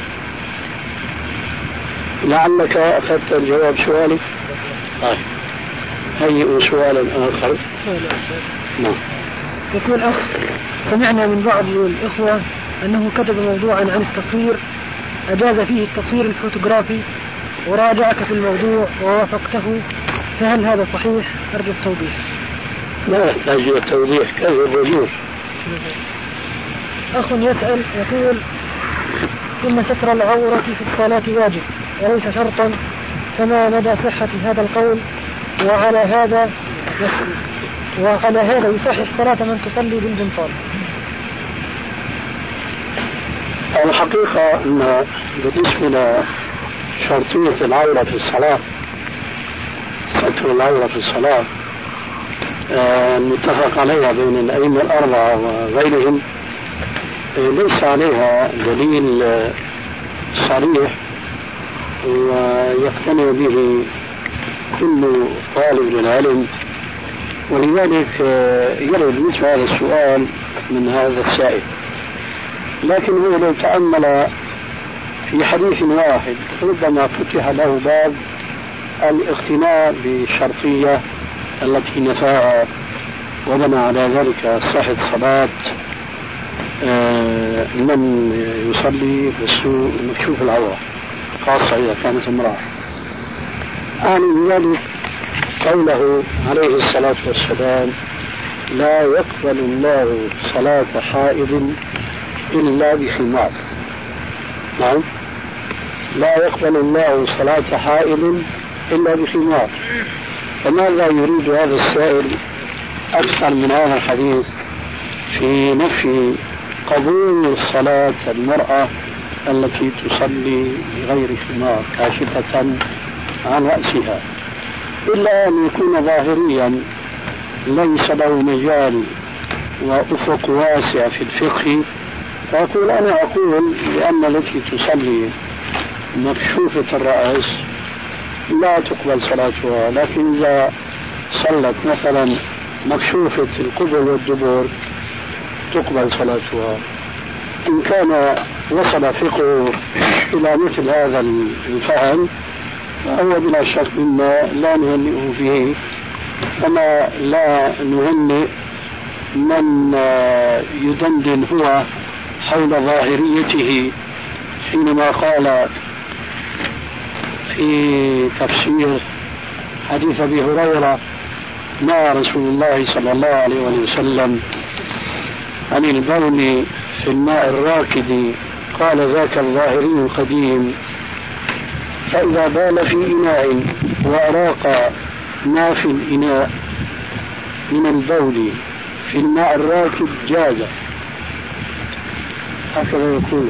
[SPEAKER 2] لعلك أخذت الجواب سؤالك. هيئوا سؤالا آخر. نعم.
[SPEAKER 5] يقول أخ: سمعنا من بعض الإخوة أنه كتب موضوعا عن التصوير أجاز فيه التصوير الفوتوغرافي، وراجعك في الموضوع ووافقته، فهل هذا صحيح؟ أرجو التوضيح.
[SPEAKER 2] لا يحتاج إلى التوضيح، كيف يجوز.
[SPEAKER 5] أخ يسأل يقول: إن ستر العورة في الصلاة واجب وليس شرطا، فما مدى صحة هذا القول؟ وعلى هذا يصحح صلاة من تصلي بالبنطال؟
[SPEAKER 2] الحقيقة أن بالنسبة لشرطية العورة في الصلاة، ستر العورة في الصلاة متفق عليها بين الأئمة الأربعة وغيرهم، ليس عليها دليل صريح ويقتنع به كل طالب العلم، ولذلك يرد مثل هذا السؤال من هذا السائل. لكن هو لو تأمل في حديث واحد ربما فتح له باب الاقتناع بالشرطية التي نفاها وبنى على ذلك صحة صلاة من يصلي بالسوء مكشوف العورة، خاصة إذا كانت امرأة. أعني ذلك قوله عليه الصلاة والسلام: لا يقبل الله صلاة حائض إلا بخمار. نعم، لا يقبل الله صلاة حائض إلا بخمار. فماذا يريد هذا السائل أكثر من هذا الحديث في نفي قبول صلاة المرأة التي تصلي بغير خمار كاشفة عن رأسها، إلا أن يكون ظاهريا ليس له مجال وأفق واسع في الفقه، فأقول أنا أقول لأن التي تصلي مكشوفة الرأس لا تقبل صلاتها، لكن إذا صلت مثلا مكشوفة القبل والدبر تقبل صلاتها. إن كان وصل فقه إلى مثل هذا الفهم فهو بلا شك مما لا نهنئه فيه، كما لا نهنئ من يدندن هو حول ظاهريته حينما قال في تفسير حديث أبي هريرة: نهى رسول الله صلى الله عليه وسلم عن البول في الماء الراكد، قال: ذاك الظاهري القديم، فإذا بال في إناء وأراق ما في الإناء من البول في الماء الراكد جاز. هكذا يقول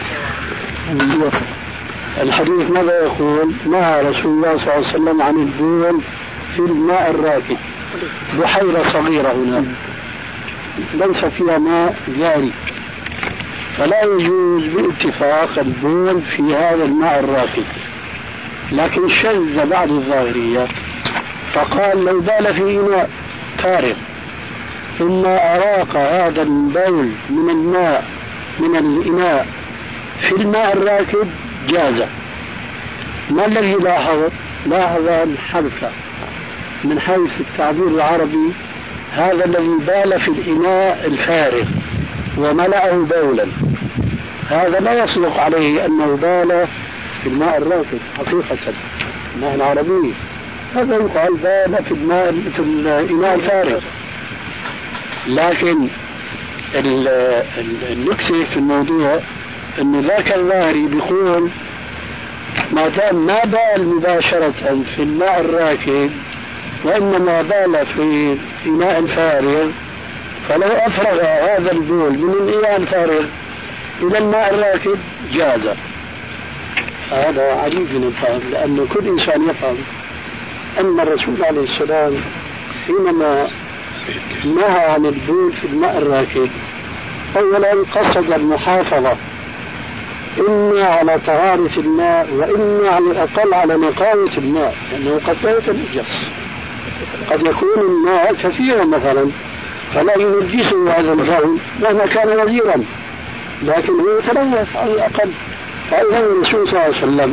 [SPEAKER 2] الحديث. ماذا يقول؟ نهى رسول الله صلى الله عليه وسلم عن البول في الماء الراكد، بحيرة صغيرة هنا ليس فيها ماء جاري، فلا يجوز باتفاق البول في هذا الماء الراكد. لكن شذ بعض الظاهرية فقال: لو بال في إناء فارغ ثم أراق هذا البول من الماء من الإناء في الماء الراكد جاز. ما الذي لاحظ الحرف من حيث التعبير العربي: هذا الذي بال في الإناء الفارغ وملأه بولا، هذا لا يصدق عليه أنه بال في الماء الراكد حقيقة الماء العربي، هذا يقال بال في الإناء الفارغ. لكن النكتة في الموضوع أن ذاك الظاهري بيقول ما دام ما بال مباشرة في الماء الراكد وإنما بال في إناء فارغ، فلو أفرغ هذا البول من الإناء الفارغ إلى الماء الراكد جاز. هذا عجيب الفهم، لأن كل إنسان يفهم أن الرسول عليه السلام حينما نهى عن البول في الماء الراكد أولا قصد المحافظة إما على طهارة الماء وإما على الأقل على نقاوة الماء، لأنه قد يتنجس، قد يكون الماء كثيرا مثلا فلا ينجسه هذا البول مهما كان وزيرا، لكن هو يتلوث على الأقل. فإذا الرسول صلى الله عليه وسلم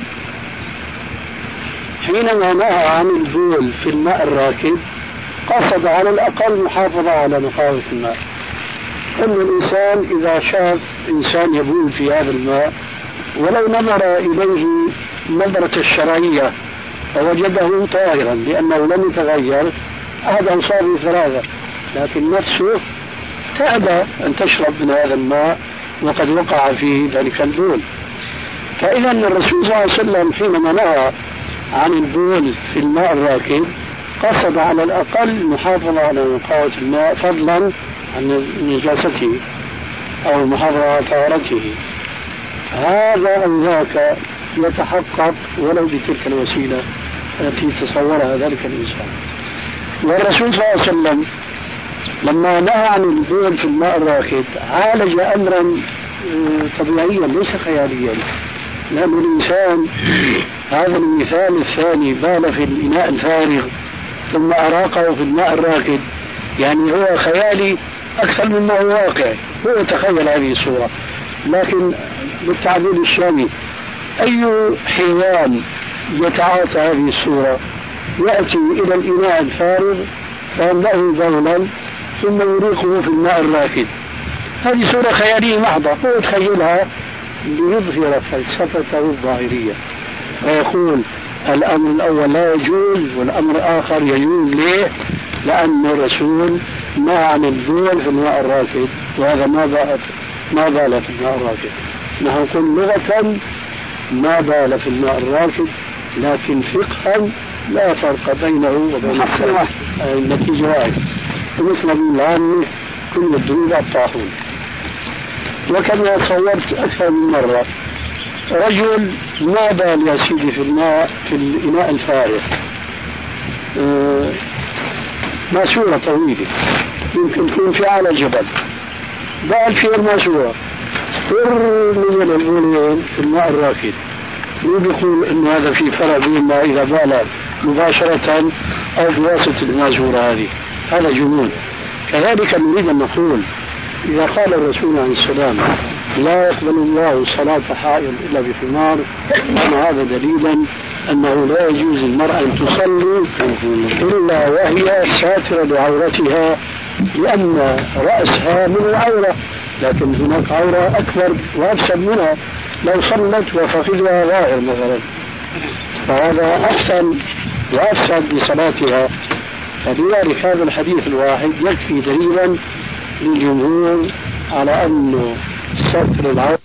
[SPEAKER 2] حينما نهى عن البول في الماء الراكد قصد على الأقل محافظة على نقاوة الماء. أن الإنسان إذا شاف إنسان يبول في هذا الماء ولو نظر إليه نظرة الشرعية فوجده طاهرا لأنه لم يتغير، هذا أنصار ثلاثة، لكن نفسه تأبى أن تشرب من هذا الماء وقد وقع فيه ذلك البول. فإذا الرسول صلى الله عليه وسلم حينما نهى عن البول في الماء الراكد قصد على الأقل محافظة على نقاوة الماء فضلا عن نجاسته أو المحافظة على طهارته. هذا أو ذاك يتحقق ولو بتلك الوسيلة التي تصورها ذلك الإنسان. والرسول صلى الله عليه وسلم لما نهى عن البول في الماء الراكد عالج أمرا طبيعيا ليس خياليا، لأن الإنسان هذا المثال الثاني بال في الإناء الفارغ ثم أراقه في الماء الراكد، يعني هو خيالي أكثر مما هو واقع، هو تخيل هذه الصورة. لكن بالتعبير الشامي أي حيوان يتعاطى هذه الصورة؟ يأتي إلى الإناء الفارغ فيملأه بولا ثم يريقه في الماء الراكد. هذه صورة خيالية محضة، هو يتخيلها ليظهر فلسفته الظاهرية ويقول الأمر الأول لا يجوز والأمر الآخر يجوز. ليه؟ لأن الرسول ما عن البول في الماء الراكد، وهذا ما بال في الماء الراكد. نحن نقول لغة ما بال في الماء الراكد، لكن فقها لا فرق بينه وبين النتيجة واحد. ومثل العامة كل الذنوب الطاحون. وكما صورت أكثر من مرة رجل ما بال يا سيدي في الماء في الإناء الفارغ، ماسورة طويلة يمكن تكون في أعلى الجبل، بال في الماسورة نزل البولين في الماء الراكد. مو بيقول إن هذا في فرق بين ما إذا بال مباشرة أو بواسطة الماسورة هذه، هذا جنون. كذلك نريد أن نقول إذا قال الرسول عليه السلام لا يقبل الله صلاة حائض إلا بخمار، أن هذا دليلا أنه لا يجوز المرأة أن تصلي إلا وهي ساترة لعورتها، لأن رأسها من العورة، لكن هناك عورة أكبر وأفسد منها لو صلت وفخذها ظاهر مثلا، فهذا أحسن وأفسد لصلاتها. فلذلك هذا الحديث الواحد يكفي دليلا للجمهور على أنه ستر العورة